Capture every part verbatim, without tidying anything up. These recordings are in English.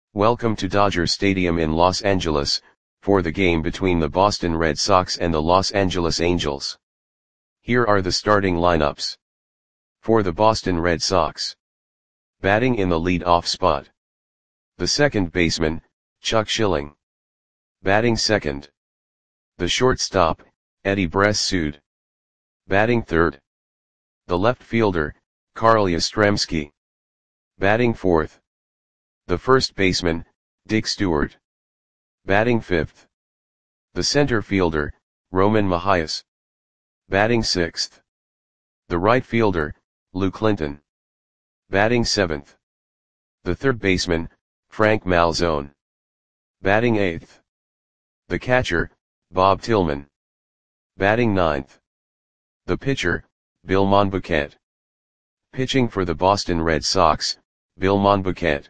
Welcome to Dodger Stadium in Los Angeles, for the game between the Boston Red Sox and the Los Angeles Angels. Here are the starting lineups. For the Boston Red Sox. Batting in the lead-off spot. The second baseman, Chuck Schilling. Batting second. The shortstop, Eddie Bressoud. Batting third. The left fielder, Carl Yastrzemski. Batting fourth. The first baseman, Dick Stewart. Batting fifth. The center fielder, Roman Mahias. Batting sixth. The right fielder, Lou Clinton. Batting seventh. The third baseman, Frank Malzone. Batting eighth. The catcher, Bob Tillman. Batting ninth. The pitcher, Bill Monbouquet. Pitching for the Boston Red Sox, Bill Monbouquet.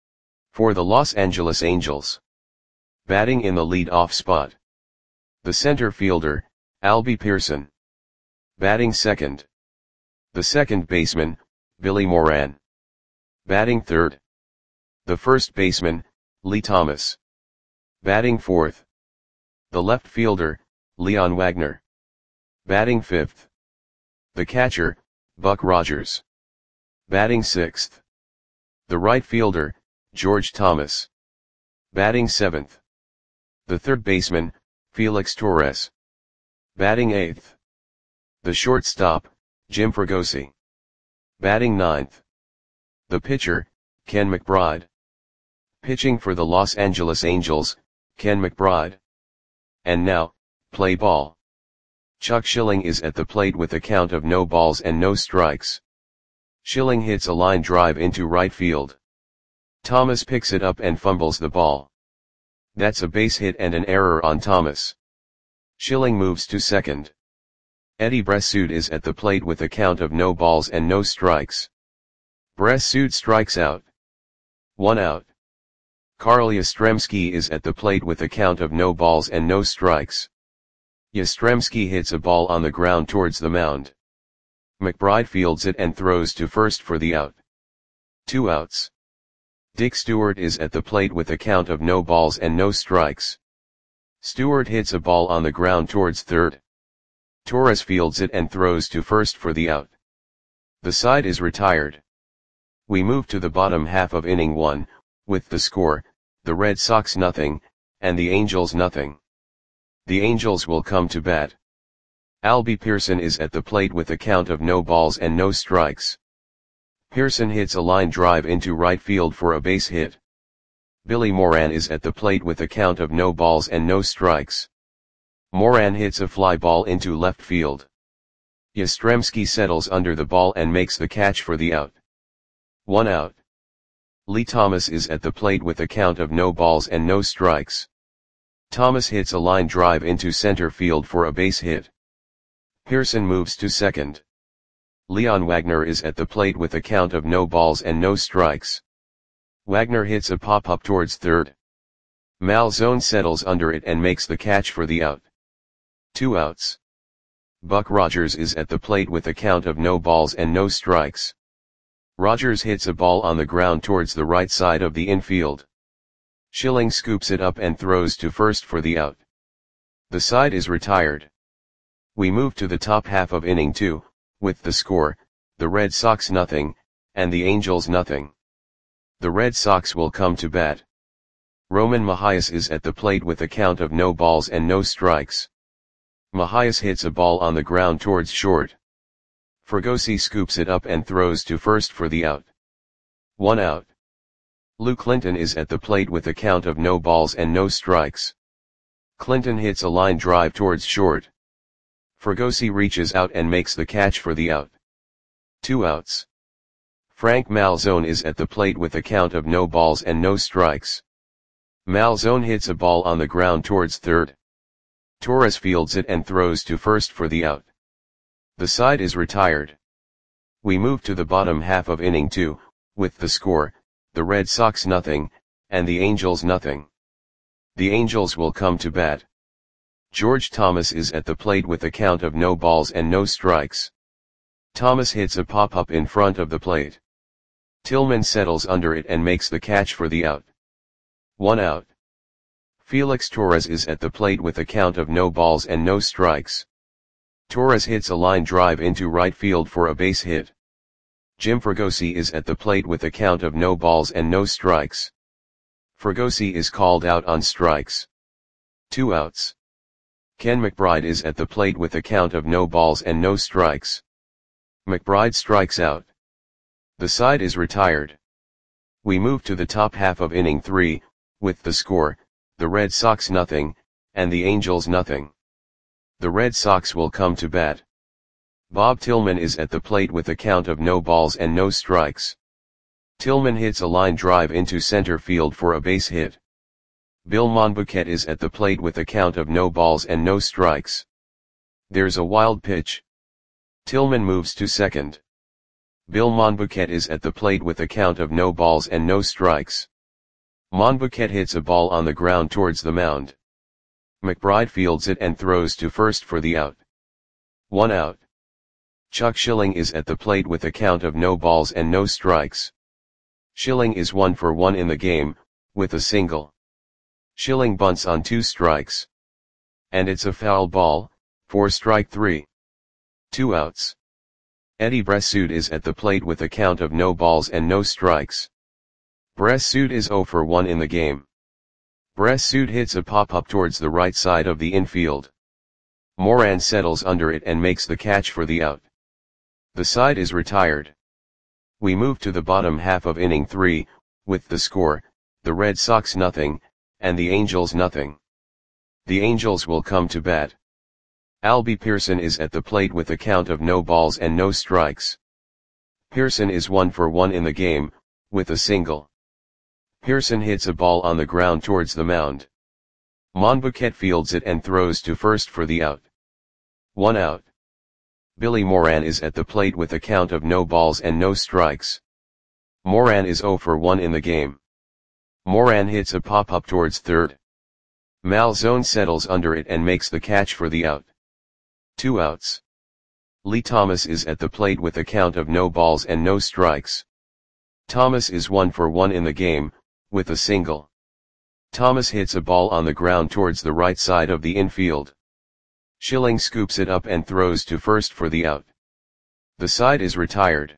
For the Los Angeles Angels. Batting in the lead-off spot. The center fielder, Albie Pearson. Batting second. The second baseman, Billy Moran. Batting third. The first baseman, Lee Thomas. Batting fourth. The left fielder, Leon Wagner. Batting fifth. The catcher, Buck Rogers. Batting sixth. The right fielder, George Thomas. Batting seventh. The third baseman, Felix Torres. Batting eighth. The shortstop, Jim Fregosi. Batting ninth. The pitcher, Ken McBride. Pitching for the Los Angeles Angels, Ken McBride. And now, play ball. Chuck Schilling is at the plate with a count of no balls and no strikes. Schilling hits a line drive into right field. Thomas picks it up and fumbles the ball. That's a base hit and an error on Thomas. Schilling moves to second. Eddie Bressoud is at the plate with a count of no balls and no strikes. Bressoud strikes out. One out. Carl Yastrzemski is at the plate with a count of no balls and no strikes. Yastrzemski hits a ball on the ground towards the mound. McBride fields it and throws to first for the out. Two outs. Dick Stewart is at the plate with a count of no balls and no strikes. Stewart hits a ball on the ground towards third. Torres fields it and throws to first for the out. The side is retired. We move to the bottom half of inning one, with the score, the Red Sox nothing, and the Angels nothing. The Angels will come to bat. Albie Pearson is at the plate with a count of no balls and no strikes. Pearson hits a line drive into right field for a base hit. Billy Moran is at the plate with a count of no balls and no strikes. Moran hits a fly ball into left field. Yastrzemski settles under the ball and makes the catch for the out. One out. Lee Thomas is at the plate with a count of no balls and no strikes. Thomas hits a line drive into center field for a base hit. Pearson moves to second. Leon Wagner is at the plate with a count of no balls and no strikes. Wagner hits a pop-up towards third. Malzone settles under it and makes the catch for the out. Two outs. Buck Rogers is at the plate with a count of no balls and no strikes. Rogers hits a ball on the ground towards the right side of the infield. Schilling scoops it up and throws to first for the out. The side is retired. We move to the top half of inning two, with the score, the Red Sox nothing, and the Angels nothing. The Red Sox will come to bat. Roman Mahias is at the plate with a count of no balls and no strikes. Mahias hits a ball on the ground towards short. Fregosi scoops it up and throws to first for the out. One out. Lou Clinton is at the plate with a count of no balls and no strikes. Clinton hits a line drive towards short. Fregosi reaches out and makes the catch for the out. Two outs. Frank Malzone is at the plate with a count of no balls and no strikes. Malzone hits a ball on the ground towards third. Torres fields it and throws to first for the out. The side is retired. We move to the bottom half of inning two, with the score, the Red Sox nothing, and the Angels nothing. The Angels will come to bat. George Thomas is at the plate with a count of no balls and no strikes. Thomas hits a pop-up in front of the plate. Tillman settles under it and makes the catch for the out. one out. Felix Torres is at the plate with a count of no balls and no strikes. Torres hits a line drive into right field for a base hit. Jim Fregosi is at the plate with a count of no balls and no strikes. Fregosi is called out on strikes. Two outs. Ken McBride is at the plate with a count of no balls and no strikes. McBride strikes out. The side is retired. We move to the top half of inning three, with the score, the Red Sox nothing, and the Angels nothing. The Red Sox will come to bat. Bob Tillman is at the plate with a count of no balls and no strikes. Tillman hits a line drive into center field for a base hit. Bill Monbouquet is at the plate with a count of no balls and no strikes. There's a wild pitch. Tillman moves to second. Bill Monbouquet is at the plate with a count of no balls and no strikes. Monbouquet hits a ball on the ground towards the mound. McBride fields it and throws to first for the out. One out. Chuck Schilling is at the plate with a count of no balls and no strikes. Schilling is one for one in the game, with a single. Schilling bunts on two strikes. And it's a foul ball, for strike three. Two outs. Eddie Bressoud is at the plate with a count of no balls and no strikes. Bressoud is zero for one in the game. Bressoud hits a pop-up towards the right side of the infield. Moran settles under it and makes the catch for the out. The side is retired. We move to the bottom half of inning three, with the score, the Red Sox nothing, and the Angels nothing. The Angels will come to bat. Albie Pearson is at the plate with a count of no balls and no strikes. Pearson is one for one in the game, with a single. Pearson hits a ball on the ground towards the mound. Monbouquet fields it and throws to first for the out. One out. Billy Moran is at the plate with a count of no balls and no strikes. Moran is zero for one in the game. Moran hits a pop-up towards third. Malzone settles under it and makes the catch for the out. Two outs. Lee Thomas is at the plate with a count of no balls and no strikes. Thomas is one for one in the game, with a single. Thomas hits a ball on the ground towards the right side of the infield. Schilling scoops it up and throws to first for the out. The side is retired.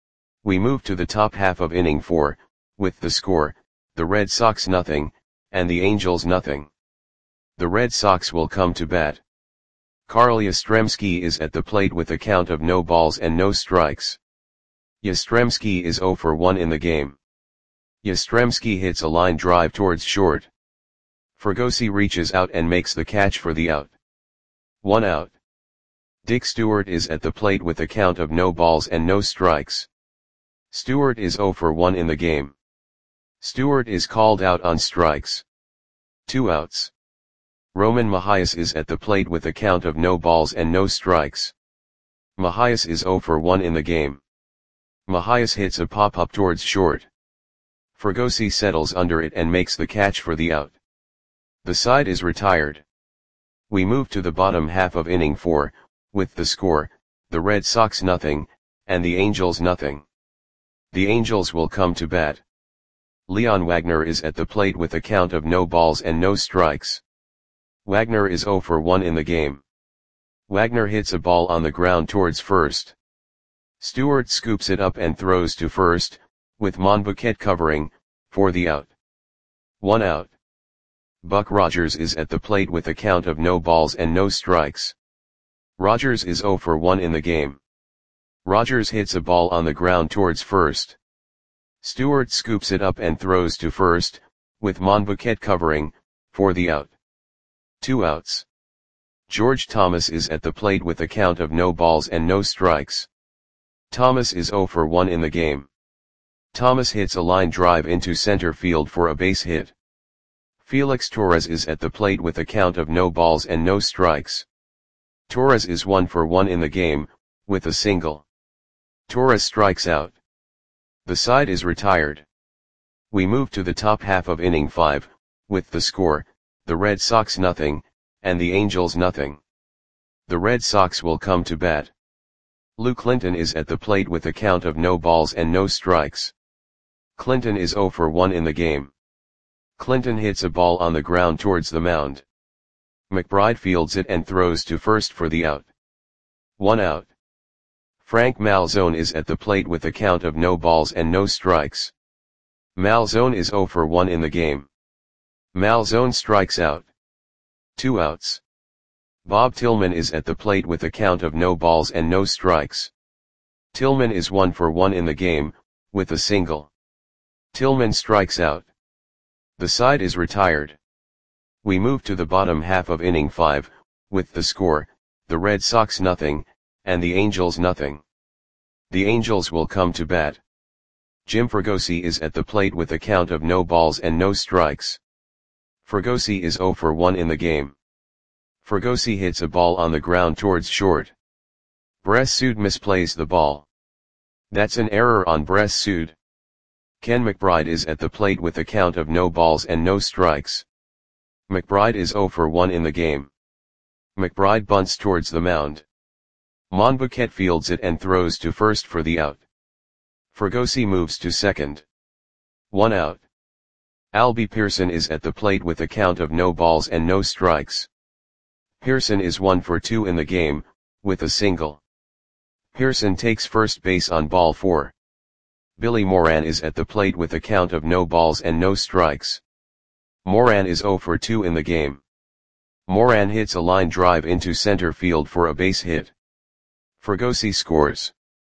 We move to the top half of inning four, with the score, the Red Sox nothing, and the Angels nothing. The Red Sox will come to bat. Carl Yastrzemski is at the plate with a count of no balls and no strikes. Yastrzemski is zero for one in the game. Yastrzemski hits a line drive towards short. Fregosi reaches out and makes the catch for the out. One out. Dick Stewart is at the plate with a count of no balls and no strikes. Stewart is zero for one in the game. Stewart is called out on strikes. Two outs. Roman Mahias is at the plate with a count of no balls and no strikes. Mahias is zero for one in the game. Mahias hits a pop-up towards short. Fregosi settles under it and makes the catch for the out. The side is retired. We move to the bottom half of inning four, with the score, the Red Sox nothing, and the Angels nothing. The Angels will come to bat. Leon Wagner is at the plate with a count of no balls and no strikes. Wagner is zero for one in the game. Wagner hits a ball on the ground towards first. Stewart scoops it up and throws to first, with Monbouquet covering, for the out. One out. Buck Rogers is at the plate with a count of no balls and no strikes. Rogers is zero for one in the game. Rogers hits a ball on the ground towards first. Stewart scoops it up and throws to first, with Monbouquet covering, for the out. Two outs. George Thomas is at the plate with a count of no balls and no strikes. Thomas is zero for one in the game. Thomas hits a line drive into center field for a base hit. Felix Torres is at the plate with a count of no balls and no strikes. Torres is one for one in the game, with a single. Torres strikes out. The side is retired. We move to the top half of inning five, with the score, the Red Sox nothing, and the Angels nothing. The Red Sox will come to bat. Lou Clinton is at the plate with a count of no balls and no strikes. Clinton is zero for one in the game. Clinton hits a ball on the ground towards the mound. McBride fields it and throws to first for the out. One out. Frank Malzone is at the plate with a count of no balls and no strikes. Malzone is zero for one in the game. Malzone strikes out. Two outs. Bob Tillman is at the plate with a count of no balls and no strikes. Tillman is one for one in the game, with a single. Tillman strikes out. The side is retired. We move to the bottom half of inning five, with the score, the Red Sox nothing, and the Angels nothing. The Angels will come to bat. Jim Fregosi is at the plate with a count of no balls and no strikes. Fregosi is zero for one in the game. Fregosi hits a ball on the ground towards short. Bressud misplays the ball. That's an error on Bressud. Ken McBride is at the plate with a count of no balls and no strikes. McBride is zero for one in the game. McBride bunts towards the mound. Monbouquet fields it and throws to first for the out. Fregosi moves to second. One out. Albie Pearson is at the plate with a count of no balls and no strikes. Pearson is one for two in the game, with a single. Pearson takes first base on ball four. Billy Moran is at the plate with a count of no balls and no strikes. Moran is zero for two in the game. Moran hits a line drive into center field for a base hit. Fregosi scores.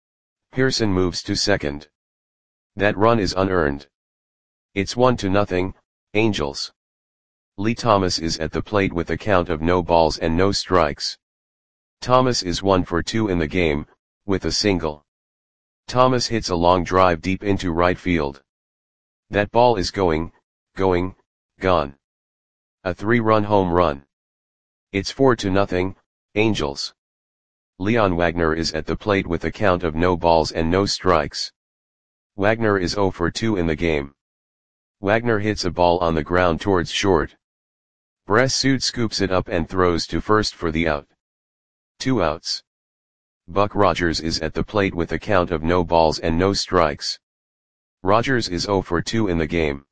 Pearson moves to second. That run is unearned. It's one to nothing, Angels. Lee Thomas is at the plate with a count of no balls and no strikes. Thomas is one for two in the game, with a single. Thomas hits a long drive deep into right field. That ball is going, going, gone. A three-run home run. It's four to nothing, Angels. Leon Wagner is at the plate with a count of no balls and no strikes. Wagner is zero for two in the game. Wagner hits a ball on the ground towards short. Bressud scoops it up and throws to first for the out. Two outs. Buck Rogers is at the plate with a count of no balls and no strikes. Rogers is zero for two in the game.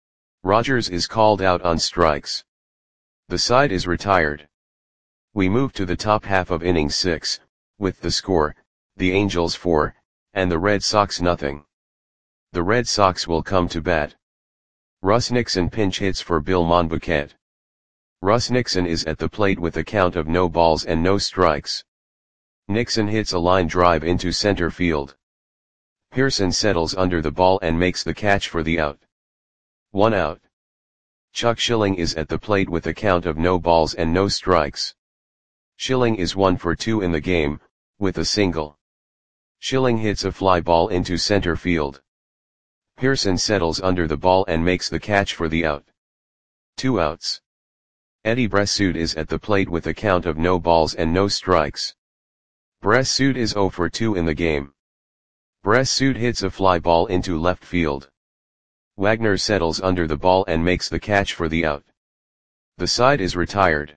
Rogers is called out on strikes. The side is retired. We move to the top half of inning six, with the score, the Angels four, and the Red Sox nothing. The Red Sox will come to bat. Russ Nixon pinch hits for Bill Monbouquet. Russ Nixon is at the plate with a count of no balls and no strikes. Nixon hits a line drive into center field. Pearson settles under the ball and makes the catch for the out. One out. Chuck Schilling is at the plate with a count of no balls and no strikes. Schilling is one for two in the game, with a single. Schilling hits a fly ball into center field. Pearson settles under the ball and makes the catch for the out. Two outs. Eddie Bressud is at the plate with a count of no balls and no strikes. Bressud is zero for two in the game. Bressud hits a fly ball into left field. Wagner settles under the ball and makes the catch for the out. The side is retired.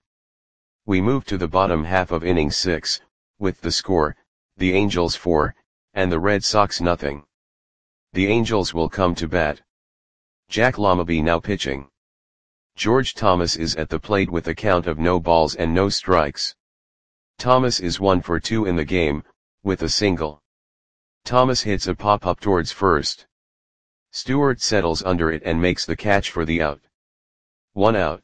We move to the bottom half of inning six, with the score, the Angels four, and the Red Sox nothing. The Angels will come to bat. Jack Lamaby now pitching. George Thomas is at the plate with a count of no balls and no strikes. Thomas is one for two in the game, with a single. Thomas hits a pop-up towards first. Stewart settles under it and makes the catch for the out. One out.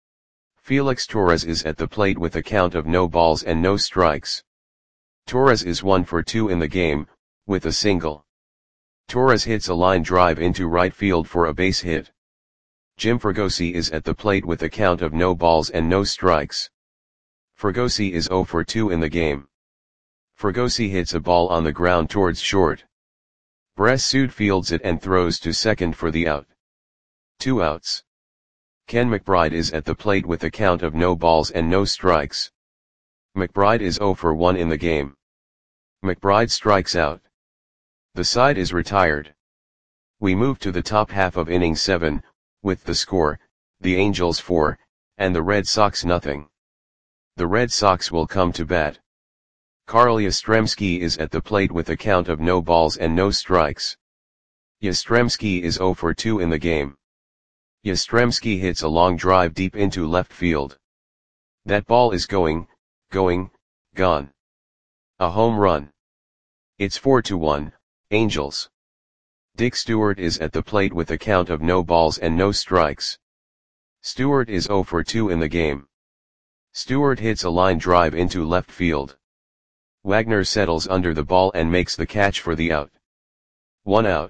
Felix Torres is at the plate with a count of no balls and no strikes. Torres is one for two in the game, with a single. Torres hits a line drive into right field for a base hit. Jim Fregosi is at the plate with a count of no balls and no strikes. Fregosi is zero for two in the game. Fregosi hits a ball on the ground towards short. Bressud fields it and throws to second for the out. Two outs. Ken McBride is at the plate with a count of no balls and no strikes. McBride is zero for one in the game. McBride strikes out. The side is retired. We move to the top half of inning seven, with the score, the Angels four, and the Red Sox nothing. The Red Sox will come to bat. Carl Yastrzemski is at the plate with a count of no balls and no strikes. Yastrzemski is zero for two in the game. Yastrzemski hits a long drive deep into left field. That ball is going, going, gone. A home run. It's four to one, Angels. Dick Stewart is at the plate with a count of no balls and no strikes. Stewart is zero for two in the game. Stewart hits a line drive into left field. Wagner settles under the ball and makes the catch for the out. One out.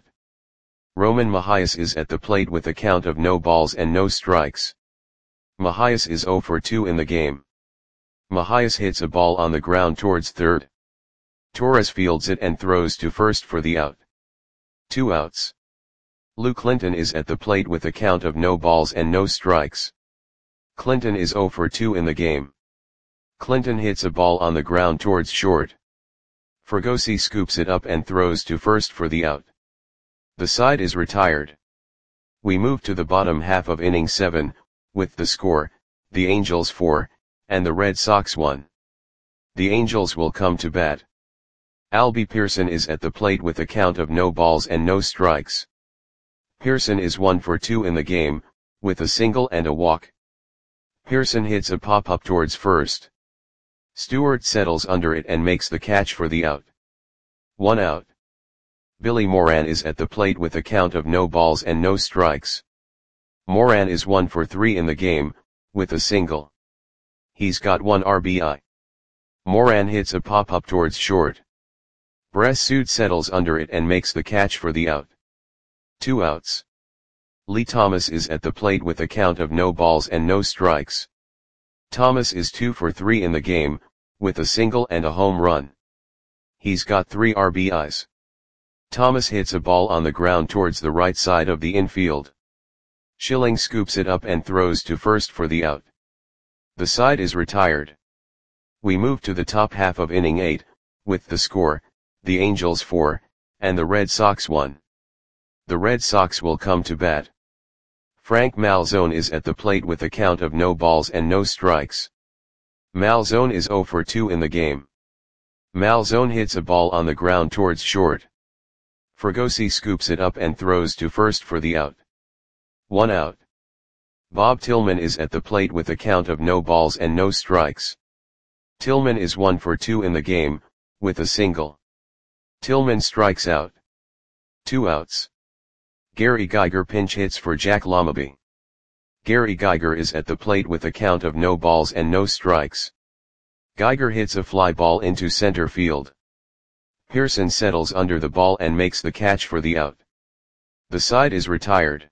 Roman Mahias is at the plate with a count of no balls and no strikes. Mahias is zero for two in the game. Mahias hits a ball on the ground towards third. Torres fields it and throws to first for the out. Two outs. Lou Clinton is at the plate with a count of no balls and no strikes. Clinton is zero for two in the game. Clinton hits a ball on the ground towards short. Fregosi scoops it up and throws to first for the out. The side is retired. We move to the bottom half of inning seven, with the score, the Angels four, and the Red Sox one. The Angels will come to bat. Albie Pearson is at the plate with a count of no balls and no strikes. Pearson is one for two in the game, with a single and a walk. Pearson hits a pop-up towards first. Stewart settles under it and makes the catch for the out. One out. Billy Moran is at the plate with a count of no balls and no strikes. Moran is one for three in the game, with a single. He's got one R B I. Moran hits a pop-up towards short. Bressud settles under it and makes the catch for the out. Two outs. Lee Thomas is at the plate with a count of no balls and no strikes. Thomas is two for three in the game, with a single and a home run. He's got three R B Is. Thomas hits a ball on the ground towards the right side of the infield. Schilling scoops it up and throws to first for the out. The side is retired. We move to the top half of inning eight, with the score, the Angels four, and the Red Sox one. The Red Sox will come to bat. Frank Malzone is at the plate with a count of no balls and no strikes. Malzone is zero for two in the game. Malzone hits a ball on the ground towards short. Fregosi scoops it up and throws to first for the out. One out. Bob Tillman is at the plate with a count of no balls and no strikes. Tillman is one for two in the game, with a single. Tillman strikes out. Two outs. Gary Geiger pinch hits for Jack Lamaby. Gary Geiger is at the plate with a count of no balls and no strikes. Geiger hits a fly ball into center field. Pearson settles under the ball and makes the catch for the out. The side is retired.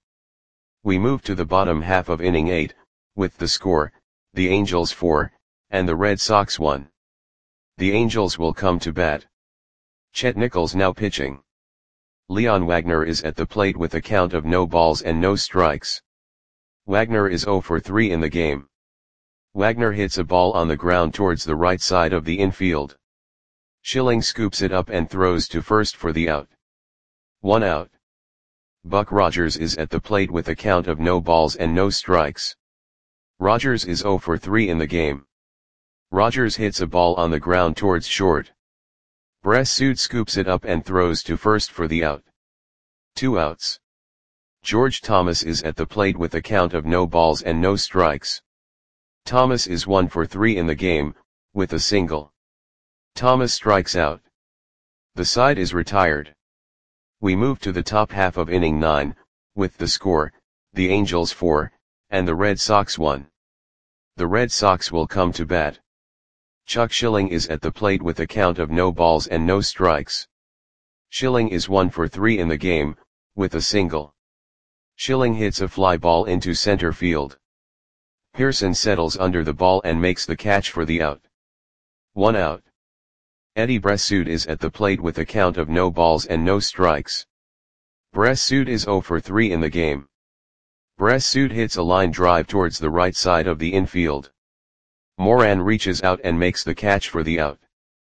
We move to the bottom half of inning eight, with the score, the Angels four, and the Red Sox one. The Angels will come to bat. Chet Nichols now pitching. Leon Wagner is at the plate with a count of no balls and no strikes. Wagner is zero for three in the game. Wagner hits a ball on the ground towards the right side of the infield. Schilling scoops it up and throws to first for the out. One out. Buck Rogers is at the plate with a count of no balls and no strikes. Rogers is zero for three in the game. Rogers hits a ball on the ground towards short. Bressud scoops it up and throws to first for the out. Two outs. George Thomas is at the plate with a count of no balls and no strikes. Thomas is one for three in the game, with a single. Thomas strikes out. The side is retired. We move to the top half of inning nine, with the score, the Angels four, and the Red Sox one. The Red Sox will come to bat. Chuck Schilling is at the plate with a count of no balls and no strikes. Schilling is one for three in the game, with a single. Schilling hits a fly ball into center field. Pearson settles under the ball and makes the catch for the out. One out. Eddie Bressud is at the plate with a count of no balls and no strikes. Bressud is zero for three in the game. Bressud hits a line drive towards the right side of the infield. Moran reaches out and makes the catch for the out.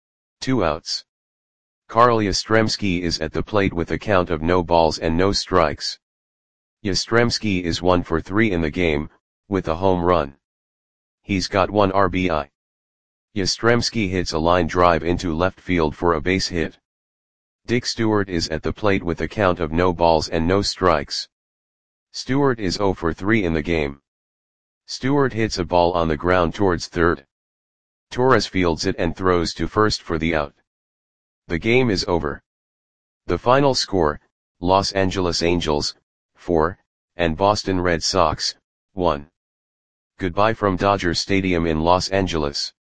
Two outs. Carl Yastrzemski is at the plate with a count of no balls and no strikes. Yastrzemski is one for three in the game, with a home run. He's got one R B I. Yastrzemski hits a line drive into left field for a base hit. Dick Stewart is at the plate with a count of no balls and no strikes. Stewart is zero for three in the game. Stewart hits a ball on the ground towards third. Torres fields it and throws to first for the out. The game is over. The final score, Los Angeles Angels, four, and Boston Red Sox, one. Goodbye from Dodger Stadium in Los Angeles.